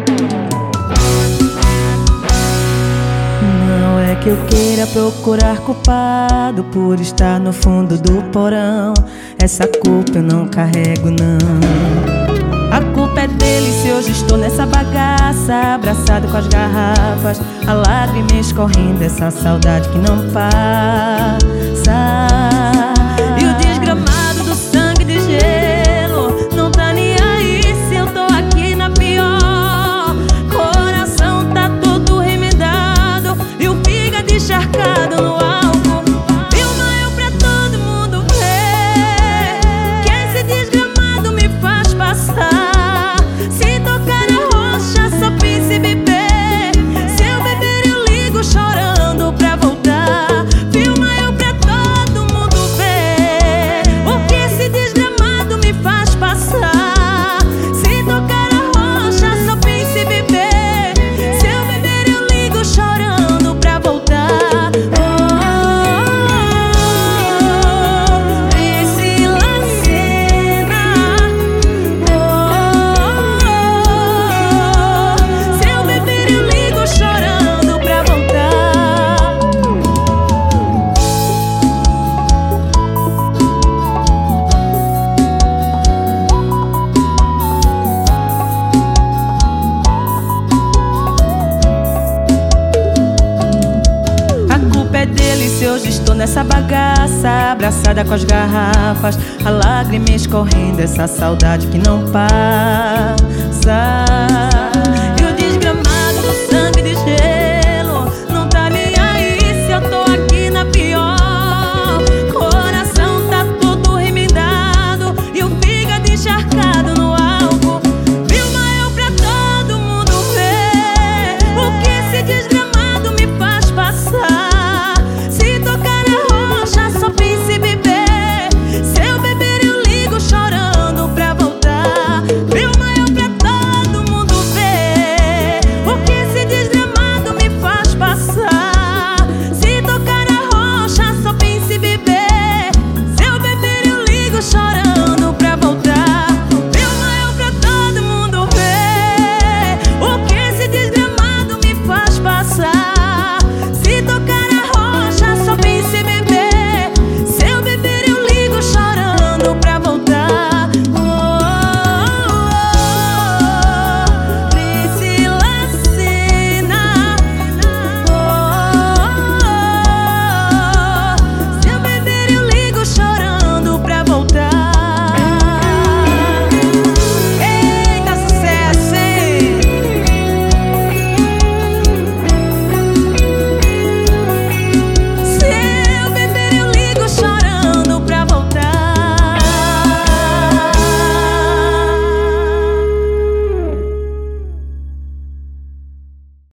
Não é que eu queira procurar culpado por estar no fundo do porão. Essa culpa eu não carrego, não. A culpa é dele se hoje estou nessa bagaça, abraçado com as garrafas, a lágrima escorrendo, essa saudade que não passa. E o desgramado do sangue de gelo não tá nem aí se eu tô aqui na pior. Coração tá todo remendado e o fígado encharcado no álcool. Filma eu pra todo mundo ver que esse desgramado me faz passar. Se tocar na rocha só pense em beber. Se eu beber eu ligo chorando pra voltar. Filma eu pra todo mundo ver o que esse desgramado me faz passar. Se tocar na rocha só pense em beber. Se eu beber eu ligo chorando pra voltar. Priscila Senna. Se eu beber eu ligo chorando pra voltar. A culpa é dele se hoje estou nessa bagaça, abraçada com as garrafas, a lágrima escorrendo, essa saudade que não passa.